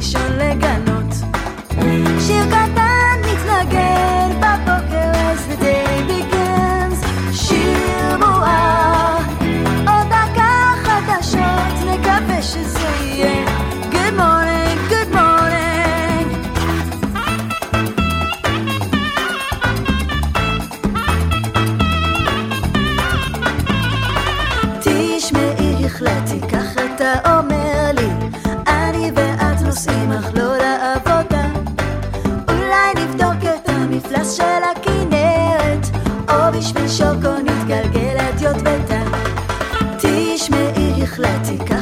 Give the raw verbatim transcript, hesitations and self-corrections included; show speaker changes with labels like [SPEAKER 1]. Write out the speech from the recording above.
[SPEAKER 1] לישון לגנות. שיר קטן מתנגן בבוקר as the day begins. שיר מואר, עוד דקה חדשות, נקווה שזה יהיה. Good morning, good morning. תשמעי, החלטתי, כך אתה אומר לי, אני ואת נוסעים אך לא לעבודה. אולי נבדוק את המפלס של הכנרת, או בשביל שוקו נתגלגל את יוטבתה. תשמעי, החלטתי, כך